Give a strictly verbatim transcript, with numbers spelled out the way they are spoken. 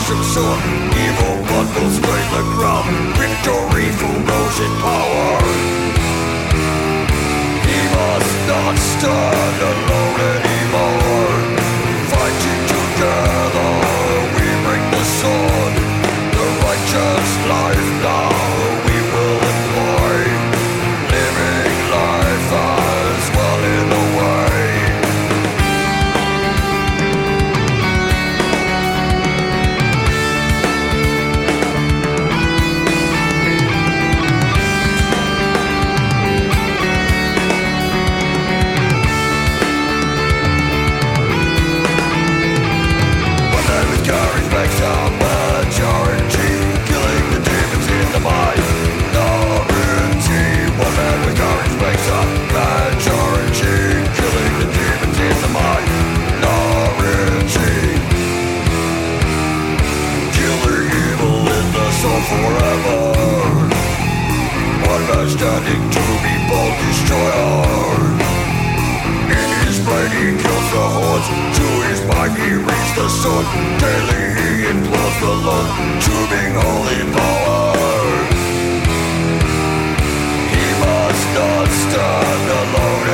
too soon. Evil blood will stain the ground. Victory through rose power. He must not stand alone anymore. Fighting together, we bring the sword. The righteous life now we will employ. Living life as well in a way. Makes a majority, killing the demons in the mind. Minority, one man with courage makes a majority, killing the demons in the mind. Minority, killing evil in the soul forever. One man standing to be bold destroyer. In his brain he kills the hordes. To his mind he reads the sword. Daily he implores the Lord to bring holy power. He must not stand alone